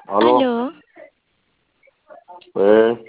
Aló, Aló, eh,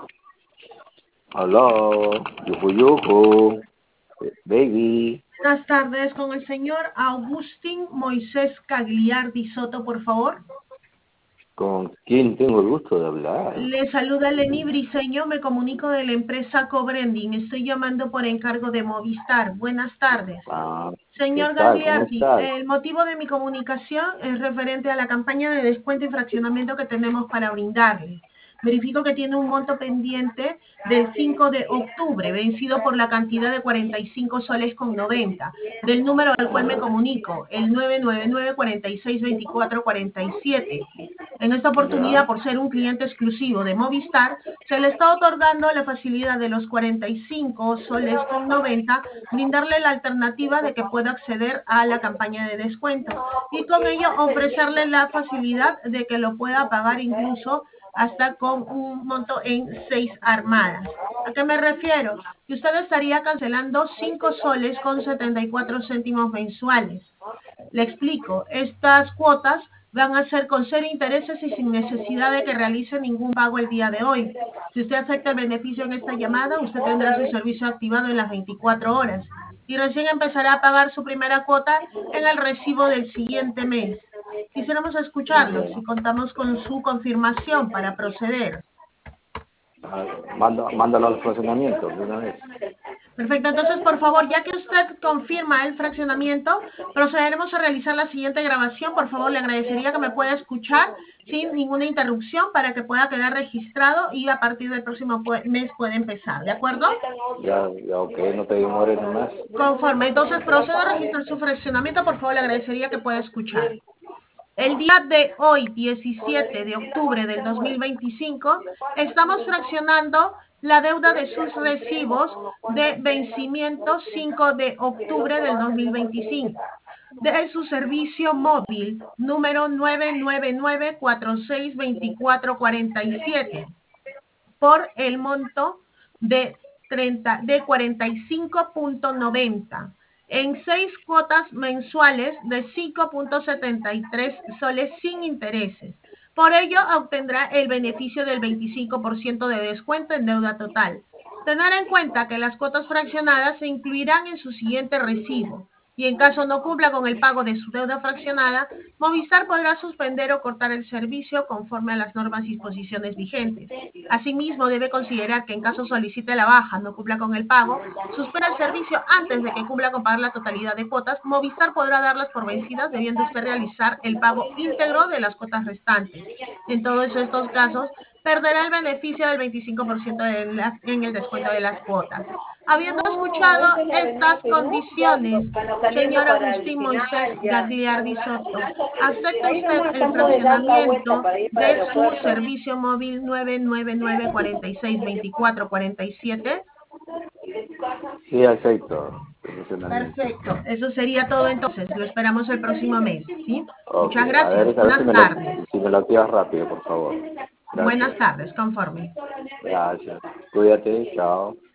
aló, yuju, baby, Buenas tardes con el señor Agustín Moisés Cagliardi Soto, por favor. ¿con quién tengo el gusto de hablar? Le saluda Leni Briceño, me comunico de la empresa Cobrending. Estoy llamando por encargo de Movistar. Buenas tardes. Ah, ¿qué Señor tal? ¿Cómo Gagliardi, estás? el motivo de mi comunicación es referente a la campaña de descuento y fraccionamiento que tenemos para brindarle. Verifico que tiene un monto pendiente del 5 de octubre, vencido por la cantidad de 45 soles con 90, del número al cual me comunico, el 999-4624-47. En esta Ya, oportunidad, por ser un cliente exclusivo de Movistar, se le está otorgando la facilidad de los 45 soles con 90, brindarle la alternativa de que pueda acceder a la campaña de descuento y con ello ofrecerle la facilidad de que lo pueda pagar incluso hasta con un monto en 6 armadas. ¿A qué me refiero? Que usted estaría cancelando 5 soles con 74 céntimos mensuales. Le explico, estas cuotas van a ser con cero intereses y sin necesidad de que realice ningún pago el día de hoy. Si usted acepta el beneficio en esta llamada, usted tendrá su servicio activado en las 24 horas y recién empezará a pagar su primera cuota en el recibo del siguiente mes. Quisiéramos escucharlo ya. si contamos con su confirmación para proceder. Ah, mándalo al funcionamiento de una vez. Perfecto, entonces por favor, ya que usted confirma el fraccionamiento, procederemos a realizar la siguiente grabación. Por favor, le agradecería que me pueda escuchar sin ninguna interrupción para que pueda quedar registrado y a partir del próximo mes puede empezar, ¿de acuerdo? Ya, ya, ok, no te demores nomás. Conforme, entonces procedo a registrar su fraccionamiento, por favor, le agradecería que pueda escuchar. El día de hoy, 17 de octubre del 2025, estamos fraccionando la deuda de sus recibos de vencimiento 5 de octubre del 2025 de su servicio móvil número 999-462447 por el monto de 45.90 en 6 cuotas mensuales de 5.73 soles sin intereses. Por ello, obtendrá el beneficio del 25% de descuento en deuda total. Tener en cuenta que las cuotas fraccionadas se incluirán en su siguiente recibo y en caso no cumpla con el pago de su deuda fraccionada, Movistar podrá suspender o cortar el servicio conforme a las normas y disposiciones vigentes. Asimismo, debe considerar que en caso solicite la baja, no cumpla con el pago, suspenda el servicio antes de que cumpla con pagar la totalidad de cuotas, Movistar podrá darlas por vencidas, debiendo usted realizar el pago íntegro de las cuotas restantes. En todos estos casos, perderá el beneficio del 25% en el descuento de las cuotas. Habiendo escuchado estas condiciones, señor Agustín Moisés Gagliardi Soto, ¿acepta usted el fraccionamiento de su servicio móvil 999-462447? Sí, acepto el funcionamiento. Perfecto, eso sería todo entonces. Lo esperamos el próximo mes, ¿sí? Ok, Muchas gracias. a ver Buenas tardes. si me lo activas rápido, por favor. Buenas Gracias, tardes, conforme. gracias. Cuídate, chao.